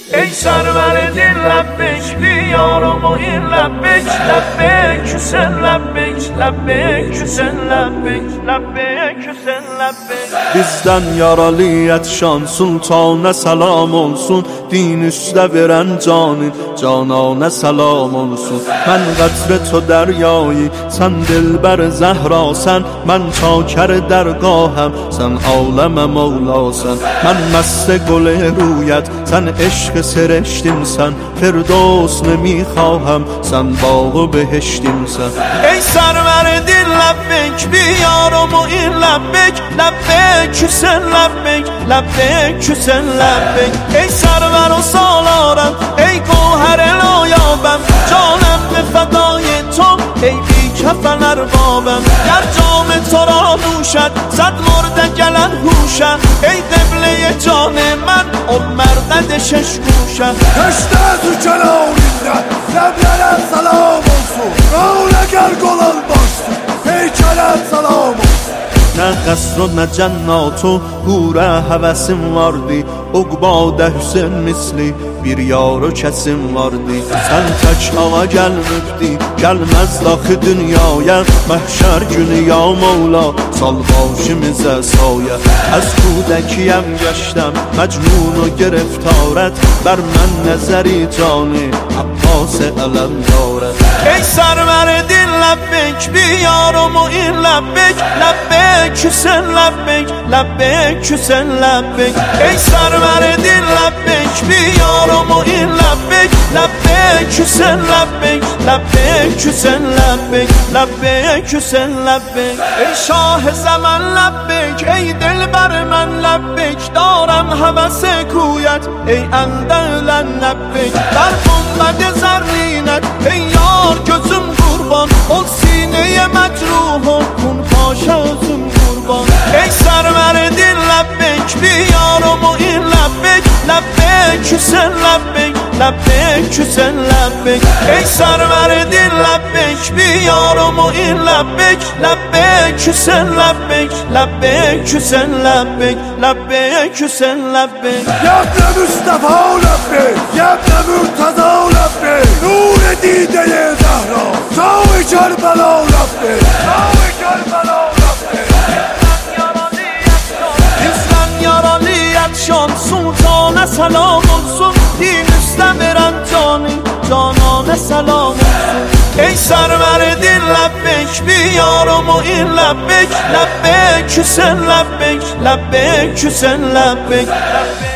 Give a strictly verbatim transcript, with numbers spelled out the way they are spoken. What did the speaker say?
ای سرور دل لبیک بیارم و این لبیک لبیک حسین لبیک لبیک حسین لبیک لبیک حسین لبیک. Bizden yaralıyet şan sultana selam olsun, din üstə verən canin canana selam olsun. Mən qətre to dəryayı, sən dilbər zəhrasən, mən çakər dərgahəm, sən aləmə mavlasən. Mən məstə qol ruyət, sən eşq سرشتimsən, Firdos nemiخواهم, sən bağı behiştimsən. ای سرور دل لبیک بیارم و این لبیک لبیک حسین لبیک لبیک حسین لبیک. ای سرور و سالارم ای گوهر نایابم، جانم به فدای تو ای بی کفن اربابم. در جام تو را نوشد صد مرده گلن هوشد، ای قبله جان من اون مرقد شش گوشد. Köşte tu celalinden Leblere selam olsun, Raule gel golal başsın, heykele selam olsun. Nə qəsr nə cənnat o hurə həvəsim vardı, Uqbadə Hüseyn misli bir yarı kəsim vardı. Sən tək ağa gəlmibdi, gəlməz daxı dünyaya, Məhşər günü ya Mevla sal başımıza saya. Az kudəkiyəm gəştəm məcnun و گرفتارت، بر من نظری جانی عباس علم دارد. ای سرور دل لبیک بیارم و این لبیک لبیک حسین لبیک لبیک حسین لبیک. ای سرور دل لبیک بیارم و این لبیک لبیک حسین لبیک لبیک حسین لبیک لبیک حسین لبیک. ای شاه زمان لبیک ای دل بر من لبیک، دارم هوس کویت ای اندلن لبیک. در گنبد زرینت ای یار gözüm kurban, ol sineye mecruh ol kun paşa özüm kurban. ای سرور دل لبیک بیارم و این لبیک لبیک حسین لبیک لبیک حسین لبیک. ای سرور دل لبیک بیارم و این لبیک لبیک حسین لبیک لبیک حسین لبیک لبیک حسین لبیک. Yabne Mustafa lebbeyk, Yabne Murtaza lebbeyk, Nur dide Zehra, Savi Kerbela lebbeyk, Savi Kerbela lebbeyk. İslam yaralıyet şan sultana selam olsun, din üstə verən cani canana selam olsun. ey سرور دل لبیک بیارم و این لبیک لبیک حسین لبیک لبیک حسین لبیک.